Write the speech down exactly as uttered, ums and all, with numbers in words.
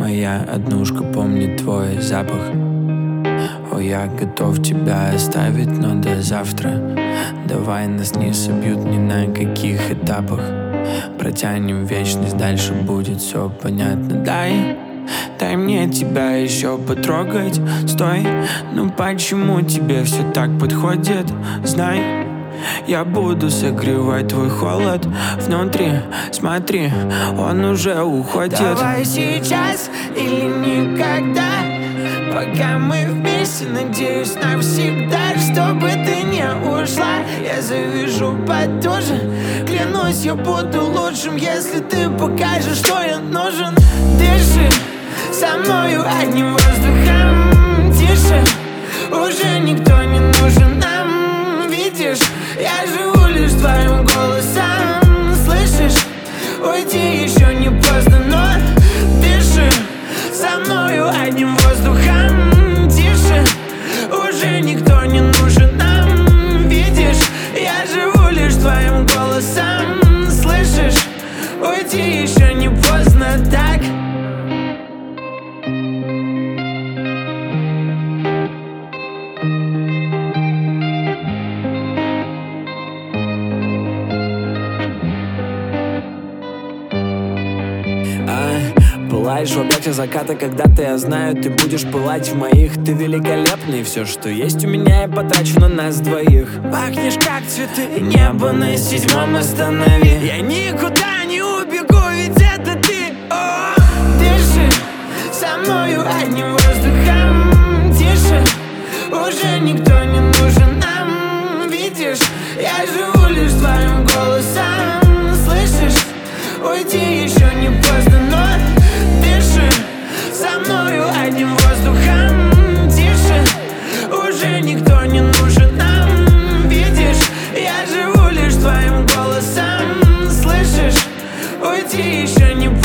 моя однушка помнит твой запах. О, я готов тебя оставить, но до завтра. Давай нас не собьют ни на каких этапах. Протянем вечность, дальше будет все понятно. Дай, дай мне тебя еще потрогать. Стой, ну почему тебе все так подходит? Знай, я буду согревать твой холод внутри. Смотри, он уже уходит. Давай сейчас или никогда, пока мы вместе, надеюсь навсегда. Чтобы ты не ушла, я завяжу потуже. Клянусь, я буду лучшим, если ты покажешь, что я нужен. Дыши со мною одним воздухом. Тише, уже никто не нужен нам. Видишь, я живу лишь твоим голосом. Слышишь, уйти еще не поздно, но дыши со мною одним воздухом. Тише, уже никто не нужен нам. Видишь, я живу лишь твоим голосом. Слышишь, уйти еще не поздно, так? Пылаешь в объятиях заката, когда-то я знаю, ты будешь пылать в моих. Ты великолепный, все, что есть у меня, я потрачу на нас двоих. Пахнешь как цветы, небо на седьмом останови. Я никуда не убегу, ведь это ты. О! Дыши со мною одним воздухом. Тише, уже никто не нужен нам. Видишь, я живу лишь твоим голосом. Слышишь, уйти еще не поздно, но дыши со мною одним воздухом. Тише, уже никто не нужен нам. Видишь, я живу лишь твоим голосом. Слышишь, уйти еще не поздно.